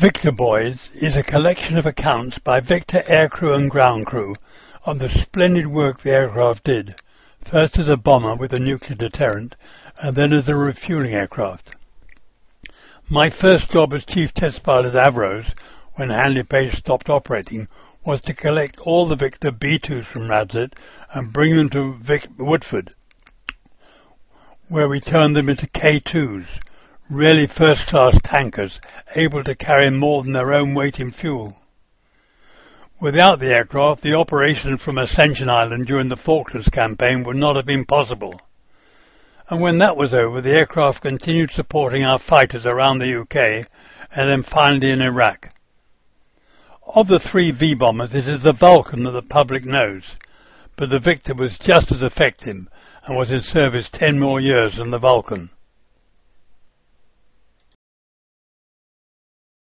Victor Boys is a collection of accounts by Victor aircrew and ground crew on the splendid work the aircraft did, first as a bomber with a nuclear deterrent and then as a refueling aircraft. My first job as chief test pilot at Avros, when Handley Page stopped operating, was to collect all the Victor B-2s from Radlett and bring them to Woodford, where we turned them into K-2s, really first-class tankers, able to carry more than their own weight in fuel. Without the aircraft, the operation from Ascension Island during the Falklands campaign would not have been possible. And when that was over, the aircraft continued supporting our fighters around the UK and then finally in Iraq. Of the three V-bombers, it is the Vulcan that the public knows, but the Victor was just as effective and was in service 10 more years than the Vulcan.